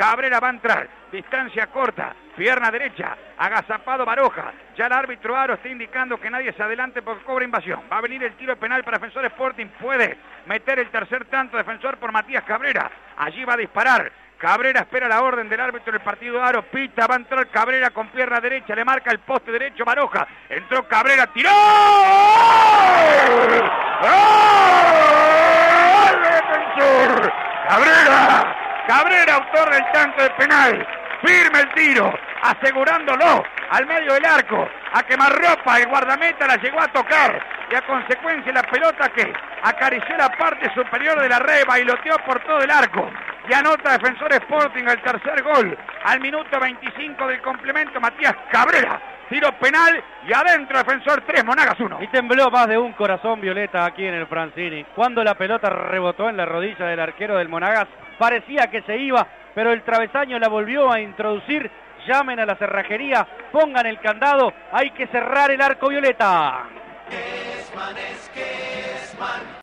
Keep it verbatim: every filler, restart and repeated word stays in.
Cabrera va a entrar, distancia corta, pierna derecha, agazapado Baroja. Ya el árbitro Aro está indicando que nadie se adelante porque cobra invasión. Va a venir el tiro penal para Defensor Sporting. Puede meter el tercer tanto defensor por Matías Cabrera. Allí va a disparar. Cabrera espera la orden del árbitro del partido Aro. Pita, va a entrar Cabrera con pierna derecha. Le marca el poste derecho Baroja. Entró Cabrera, tiró. ¡Gol! ¡Defensor! ¡Cabrera! Cabrera, autor del tanto de penal. Firme el tiro, asegurándolo al medio del arco. A quemarropa, el guardameta la llegó a tocar. Y a consecuencia la pelota que acarició la parte superior de la red, bailoteó por todo el arco. Y anota Defensor Sporting el tercer gol. Al minuto veinticinco del complemento, Matías Cabrera. Tiro penal y adentro Defensor tres, Monagas uno. Y tembló más de un corazón violeta aquí en el Francini. Cuando la pelota rebotó en la rodilla del arquero del Monagas, parecía que se iba, pero el travesaño la volvió a introducir. Llamen a la cerrajería, pongan el candado, hay que cerrar el arco violeta.